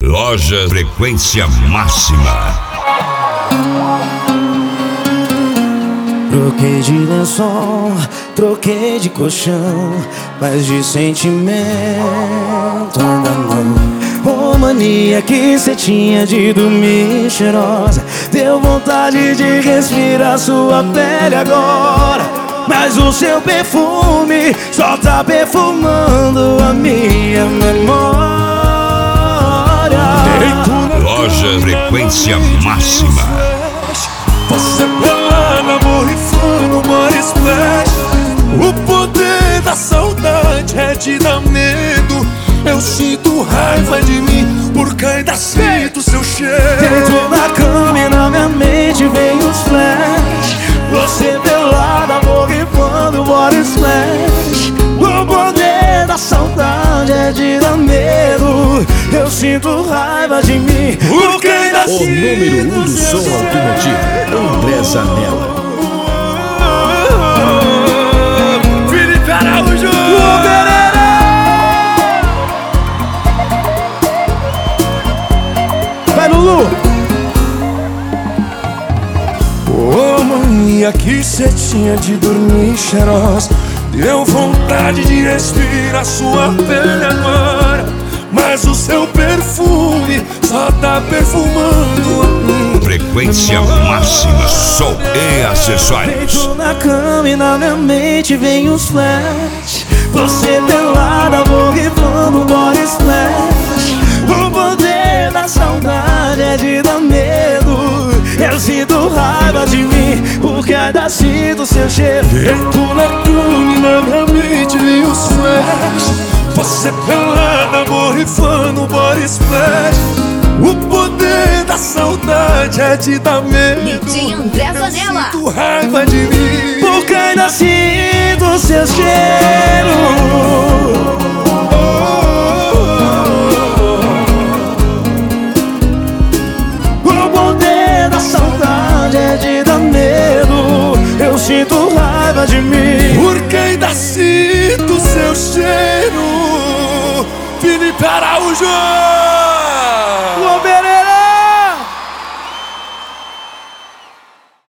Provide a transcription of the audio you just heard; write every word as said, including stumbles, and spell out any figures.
Loja Frequência Máxima. Troquei de lençol, troquei de colchão, mas de sentimento ainda não. Ô mania que cê tinha de dormir cheirosa, deu vontade de respirar sua pele agora, mas o seu perfume só tá perfumando a minha memória. Loja Frequência Máxima. Você pelada, borrifando, body splash. O poder da saudade é de dar medo. Eu sinto raiva de mim, porque ainda sinto seu cheiro. Dentro da cama e na minha mente vem os flash. Você pelada, borrifando, body splash. O poder da saudade é de dar medo. Eu sinto raiva de mim, porque ainda O número um do som automotivo, André Zanella. Felipe Araújo. Vai, Lulu! Ô mania que cê tinha de dormir cheirosa, deu vontade de respirar sua pele agora, mas o seu perfume só tá perfumando a minha Frequência Máxima, som e acessórios. Deito na cama e na minha mente vem os flash. Você pelada, borrifando, body splash. O poder da saudade é de dar medo. Eu sinto raiva de mim, porque ainda sinto seu cheiro. Deito na cama e na minha mente vem os flash. Você pelada, borrifando, body splash. O poder da saudade é de dar medo. D J André Zanella. Sinto raiva de mim, porque ainda sinto seu cheiro. O poder da saudade é de dar medo. Eu sinto raiva de mim, porque ainda sinto seu cheiro. Felipe Araújo.